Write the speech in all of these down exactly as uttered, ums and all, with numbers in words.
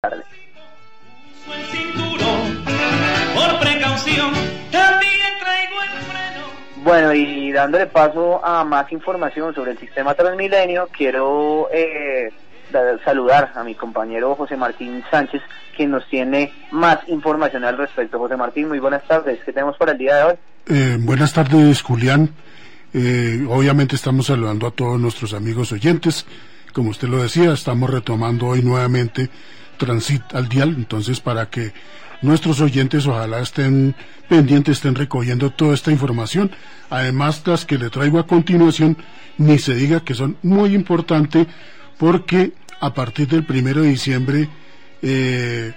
tarde. El cinturón, por precaución, también traigo el freno. Bueno, y dándole paso a más información sobre el sistema Transmilenio, quiero eh, da, saludar a mi compañero José Martín Sánchez, quien nos tiene más información al respecto. José Martín, muy buenas tardes. ¿Qué tenemos para el día de hoy? Eh, buenas tardes, Julián. Eh, obviamente estamos saludando a todos nuestros amigos oyentes. Como usted lo decía, estamos retomando hoy nuevamente Transit al Dial, entonces para que nuestros oyentes ojalá estén pendientes, estén recogiendo toda esta información, además las que le traigo a continuación, ni se diga que son muy importantes, porque a partir del primero de diciembre, eh,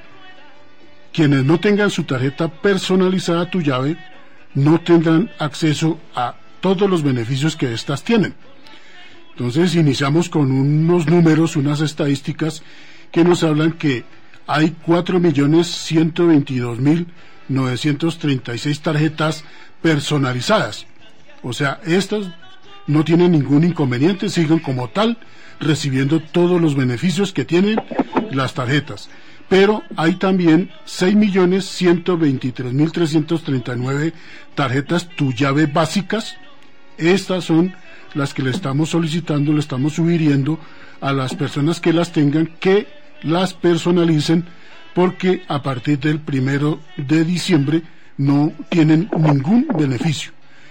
quienes no tengan su tarjeta personalizada Tu Llave, no tendrán acceso a todos los beneficios que éstas tienen. Entonces iniciamos con unos números, unas estadísticas que nos hablan que hay cuatro millones ciento veintidós mil novecientas treinta y seis tarjetas personalizadas. O sea, estas no tienen ningún inconveniente, siguen como tal recibiendo todos los beneficios que tienen las tarjetas. Pero hay también seis millones ciento veintitrés mil trescientas treinta y nueve tarjetas Tu Llave básicas. Estas son las que le estamos solicitando, le estamos sugiriendo a las personas que las tengan que las personalicen, porque a partir del primero de diciembre no tienen ningún beneficio.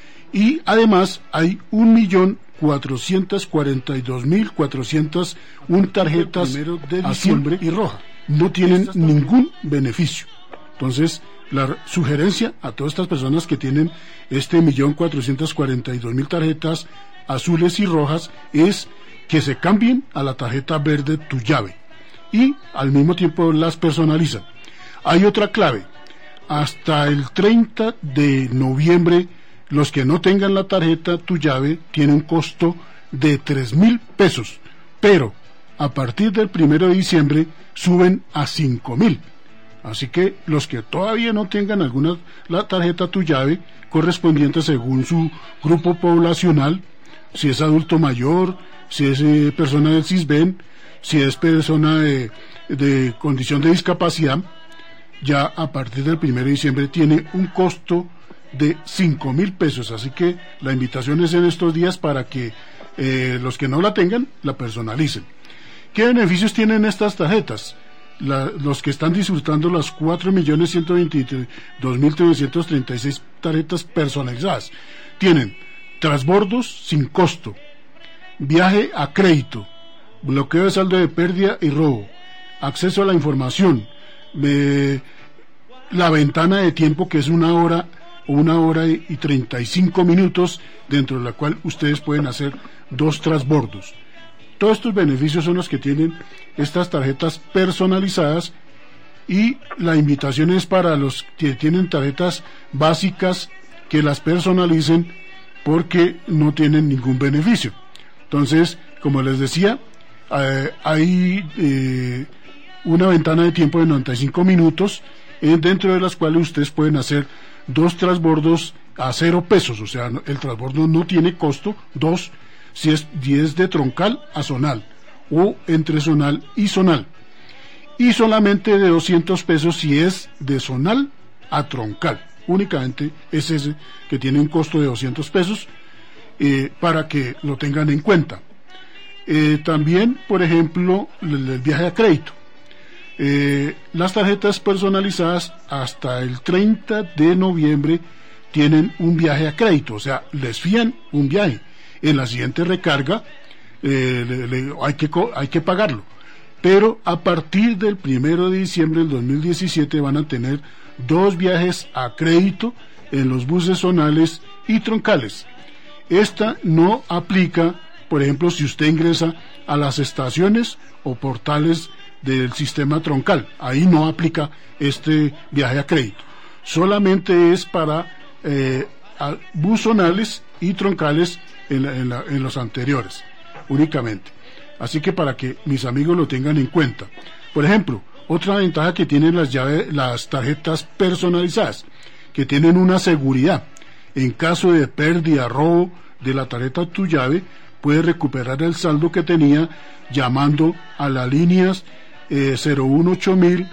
Y además hay un millón cuatrocientos cuarenta y dos mil cuatrocientas una tarjetas primero de diciembre y roja, no tienen ningún beneficio. Entonces la sugerencia a todas estas personas que tienen este millón cuatrocientos cuarenta y dos mil tarjetas azules y rojas es que se cambien a la tarjeta verde Tu Llave y al mismo tiempo las personalizan. Hay otra clave: hasta el treinta de noviembre los que no tengan la tarjeta Tu Llave tienen un costo de tres mil pesos, pero a partir del primero de diciembre suben a cinco mil. Así que los que todavía no tengan alguna la tarjeta Tu Llave correspondiente según su grupo poblacional, si es adulto mayor, si es eh, persona del CISBEN, si es persona de, de condición de discapacidad, ya a partir del primero de diciembre tiene un costo de cinco mil pesos. Así que la invitación es en estos días para que eh, los que no la tengan la personalicen. ¿Qué beneficios tienen estas tarjetas? La, los que están disfrutando las cuatro millones ciento veintidós mil novecientas treinta y seis tarjetas personalizadas tienen transbordos sin costo, viaje a crédito, bloqueo de saldo de pérdida y robo, acceso a la información, eh, la ventana de tiempo, que es una hora o una hora y treinta y cinco minutos, dentro de la cual ustedes pueden hacer dos transbordos. Todos estos beneficios son los que tienen estas tarjetas personalizadas, y la invitación es para los que tienen tarjetas básicas que las personalicen, porque no tienen ningún beneficio. Entonces, como les decía, eh, hay eh, una ventana de tiempo de noventa y cinco minutos, eh, dentro de las cuales ustedes pueden hacer dos transbordos a cero pesos, o sea, el transbordo no tiene costo, dos, si es diez de troncal a zonal, o entre zonal y zonal, y solamente de doscientos pesos si es de zonal a troncal. Únicamente es ese que tiene un costo de doscientos pesos, eh, para que lo tengan en cuenta. Eh, también, por ejemplo, el, el viaje a crédito. Eh, las tarjetas personalizadas hasta el treinta de noviembre tienen un viaje a crédito, o sea, les fían un viaje. En la siguiente recarga eh, le, le, hay, que, hay que pagarlo. Pero a partir del primero de diciembre del dos mil diecisiete van a tener dos viajes a crédito en los buses zonales y troncales. Esta no aplica, por ejemplo, si usted ingresa a las estaciones o portales del sistema troncal. Ahí no aplica este viaje a crédito. Solamente es para eh, bus zonales y troncales en, la, en, la, en los anteriores, únicamente. Así que para que mis amigos lo tengan en cuenta. Por ejemplo, otra ventaja que tienen las llaves, las tarjetas personalizadas, que tienen una seguridad. En caso de pérdida, robo de la tarjeta Tu Llave, puede recuperar el saldo que tenía llamando a las líneas eh, cero uno ocho mil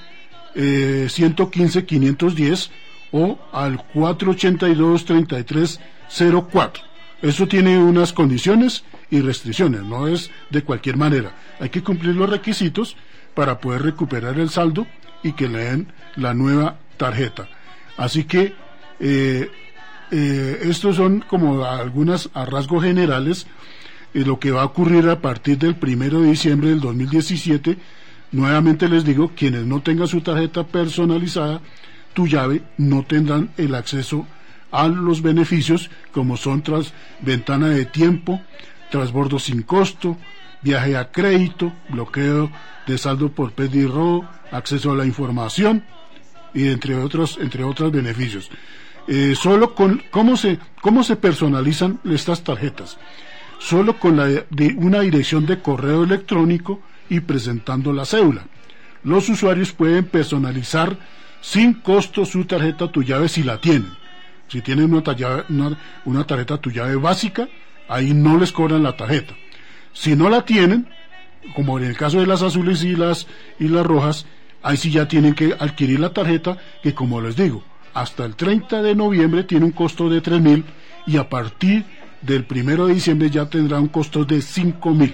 eh, ciento quince quinientos diez o al cuatro ochenta y dos treinta y tres cero cuatro. Eso tiene unas condiciones y restricciones, no es de cualquier manera. Hay que cumplir los requisitos para poder recuperar el saldo y que le den la nueva tarjeta. Así que eh, eh, estos son como algunas a rasgos generales eh, lo que va a ocurrir a partir del primero de diciembre del dos mil diecisiete. Nuevamente les digo, quienes no tengan su tarjeta personalizada, tu llave, no tendrán el acceso a los beneficios como son tras ventana de tiempo, transbordo sin costo, viaje a crédito, bloqueo de saldo por pedirrobo, acceso a la información y entre otros entre otros beneficios. Eh, solo con cómo se cómo se personalizan estas tarjetas, solo con la de una dirección de correo electrónico y presentando la cédula. Los usuarios pueden personalizar sin costo su tarjeta tu llave si la tienen. Si tienen una, talla, una, una tarjeta tu llave básica, ahí no les cobran la tarjeta. Si no la tienen, como en el caso de las azules y las, y las rojas, ahí sí ya tienen que adquirir la tarjeta, que como les digo, hasta el treinta de noviembre tiene un costo de tres mil y a partir del primero de diciembre ya tendrá un costo de cinco mil.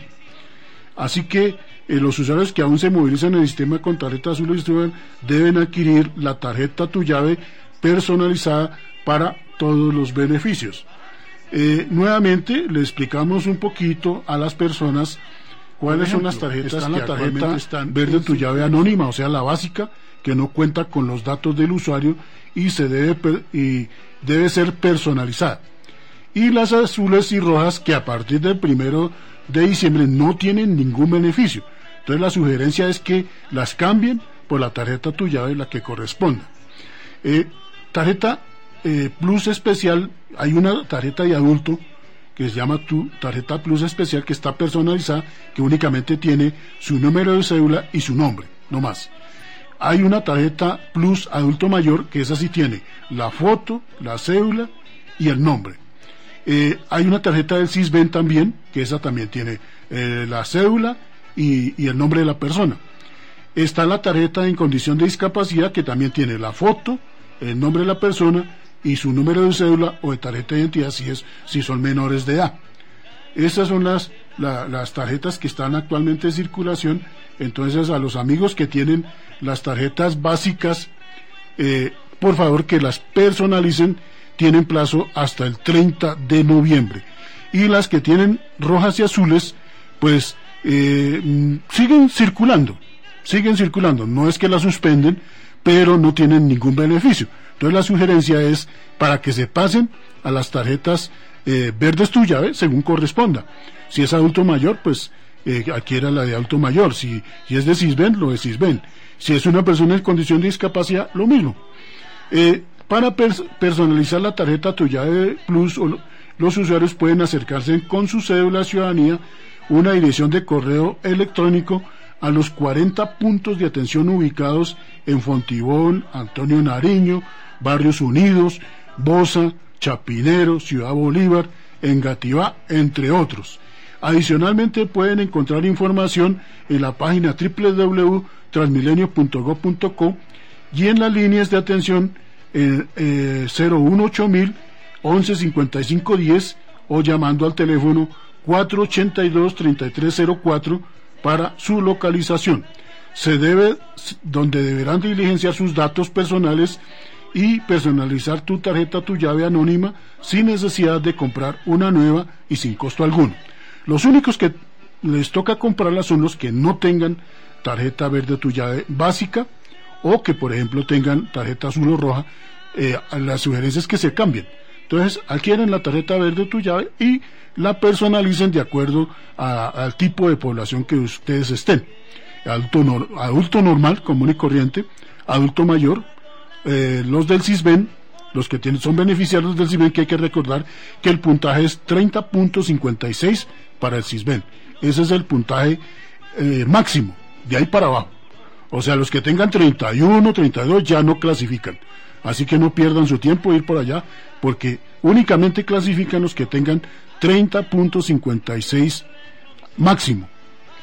Así que eh, los usuarios que aún se movilizan en el sistema con tarjeta azul deben adquirir la tarjeta tu llave personalizada para todos los beneficios. Eh, nuevamente le explicamos un poquito a las personas cuáles ejemplo, son las tarjetas. Está la tarjeta están verde tu llave anónima, o sea la básica, que no cuenta con los datos del usuario y se debe y debe ser personalizada. Y las azules y rojas, que a partir del primero de diciembre no tienen ningún beneficio. Entonces la sugerencia es que las cambien por la tarjeta tu llave, la que corresponda. Eh, tarjeta eh, Plus especial, hay una tarjeta de adulto que se llama tu tarjeta Plus especial, que está personalizada, que únicamente tiene su número de cédula y su nombre, no más. Hay una tarjeta Plus adulto mayor, que esa sí tiene la foto, la cédula y el nombre. Eh, hay una tarjeta del Sisbén también, que esa también tiene eh, la cédula y, y el nombre de la persona. Está la tarjeta en condición de discapacidad, que también tiene la foto, el nombre de la persona y su número de cédula o de tarjeta de identidad si, es, si son menores de edad. Esas son las, la, las tarjetas que están actualmente en circulación. Entonces, a los amigos que tienen las tarjetas básicas, eh, por favor que las personalicen. Tienen plazo hasta el treinta de noviembre. Y las que tienen rojas y azules, pues eh, siguen circulando, siguen circulando. No es que las suspenden, pero no tienen ningún beneficio. Entonces la sugerencia es para que se pasen a las tarjetas eh, verdes tu llave según corresponda. Si es adulto mayor, pues eh, adquiera la de adulto mayor. Si, si es de Sisbén, lo de Sisbén. Si es una persona en condición de discapacidad, lo mismo. Eh, Para pers personalizar la tarjeta tu llave Plus, o lo, los usuarios pueden acercarse con su cédula de ciudadanía, una dirección de correo electrónico, a los cuarenta puntos de atención ubicados en Fontibón, Antonio Nariño, Barrios Unidos, Bosa, Chapinero, Ciudad Bolívar, Engativá, entre otros. Adicionalmente pueden encontrar información en la página doble u doble u doble u punto transmilenio punto gob punto co y en las líneas de atención Eh, eh, cero uno ocho mil once cincuenta y cinco diez o llamando al teléfono cuatro ochenta y dos treinta y tres cero cuatro para su localización. Se debe, donde deberán diligenciar sus datos personales y personalizar tu tarjeta tu llave anónima sin necesidad de comprar una nueva y sin costo alguno. Los únicos que les toca comprarla son los que no tengan tarjeta verde tu llave básica, o que por ejemplo tengan tarjeta azul o roja. Eh, la sugerencia es que se cambien. Entonces adquieren la tarjeta verde tu llave y la personalicen de acuerdo a, al tipo de población que ustedes estén. Adulto, no, adulto normal, común y corriente, adulto mayor, eh, los del Sisbén, los que tienen, son beneficiarios del Sisbén, que hay que recordar que el puntaje es treinta punto cincuenta y seis para el Sisbén. Ese es el puntaje eh, máximo, de ahí para abajo. O sea, los que tengan treinta y uno, treinta y dos ya no clasifican. Así que no pierdan su tiempo de ir por allá, porque únicamente clasifican los que tengan treinta punto cincuenta y seis máximo.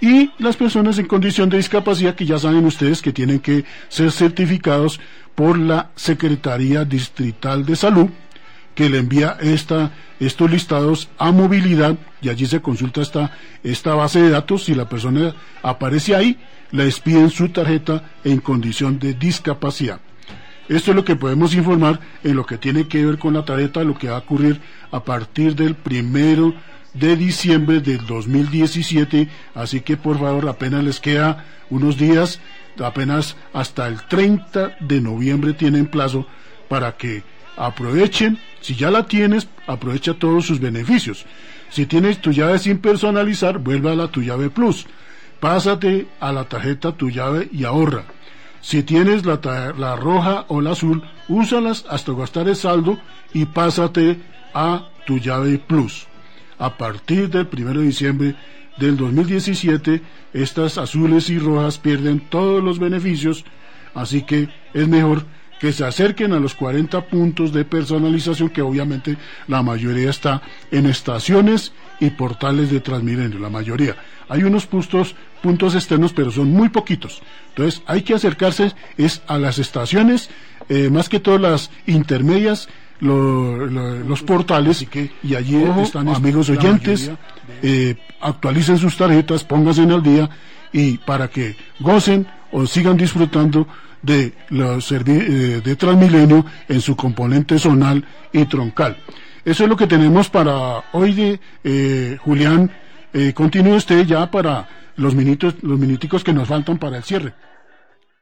y las personas en condición de discapacidad, que ya saben ustedes que tienen que ser certificados por la Secretaría Distrital de Salud, que le envía esta, estos listados a movilidad, y allí se consulta esta, esta base de datos. Si la persona aparece ahí, le expiden su tarjeta en condición de discapacidad. Esto es lo que podemos informar en lo que tiene que ver con la tarjeta, lo que va a ocurrir a partir del primero de diciembre del dos mil diecisiete, así que por favor apenas les queda unos días, apenas hasta el treinta de noviembre tienen plazo para que aprovechen. Si ya la tienes, aprovecha todos sus beneficios. Si tienes tu llave sin personalizar, vuelve a la Tu Llave Plus, pásate a la tarjeta Tu Llave y ahorra. Si tienes la, la roja o la azul, úsalas hasta gastar el saldo y pásate a Tu Llave Plus. A partir del primero de diciembre del dos mil diecisiete, estas azules y rojas pierden todos los beneficios, así que es mejor que se acerquen a los cuarenta puntos de personalización, que obviamente la mayoría está en estaciones y portales de Transmilenio, la mayoría. Hay unos puntos, puntos externos, pero son muy poquitos. Entonces hay que acercarse es a las estaciones, eh, más que todas las intermedias, lo, lo, los portales, y, que, y allí Ojo, están amigos oyentes, de... eh, actualicen sus tarjetas, pónganse al día, y para que gocen o sigan disfrutando de los servi- de Transmilenio en su componente zonal y troncal. Eso es lo que tenemos para hoy, de eh, Julián. Eh, continúe usted ya para los minutos, los minuticos que nos faltan para el cierre.